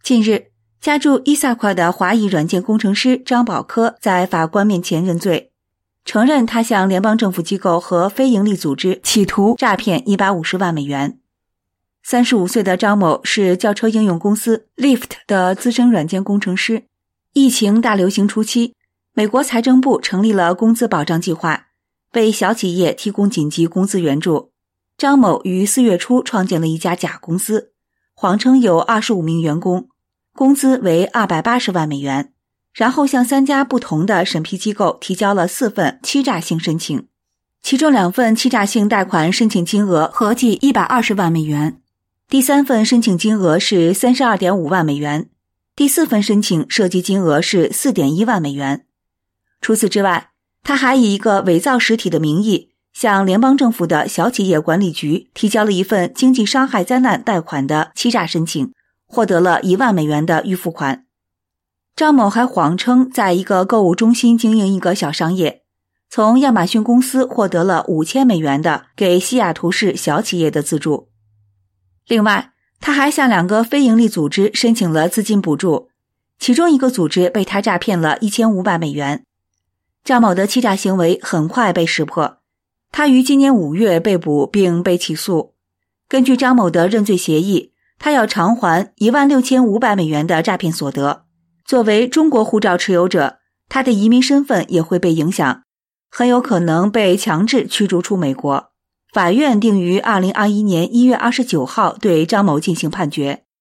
近日，家住伊萨克的华裔软件工程师张宝科在法官面前认罪，承认他向联邦政府机构和非营利组织企图诈骗150万美元。35岁的张某是轿车应用公司 Lyft 的资深软件工程师。疫情大流行初期，美国财政部成立了工资保障计划，为小企业提供紧急工资援助。张某于4月初创建了一家假公司，谎称有25名员工，工资为280万美元，然后向3家不同的审批机构提交了4份欺诈性申请，其中2份欺诈性贷款申请金额合计120万美元，第3份申请金额是 32.5 万美元，第4份申请涉及金额是 4.1 万美元。除此之外，他还以一个伪造实体的名义向联邦政府的小企业管理局提交了一份经济伤害灾难贷款的欺诈申请，获得了1万美元的预付款。张某还谎称在一个购物中心经营一个小商业，从亚马逊公司获得了5000美元的给西雅图市小企业的资助。另外，他还向2个非营利组织申请了资金补助，其中一个组织被他诈骗了1500美元。张某的欺诈行为很快被识破，他于今年5月被捕并被起诉。根据张某的认罪协议，他要偿还16500美元的诈骗所得。作为中国护照持有者，他的移民身份也会被影响，很有可能被强制驱逐出美国。法院定于2021年1月29号对张某进行判决。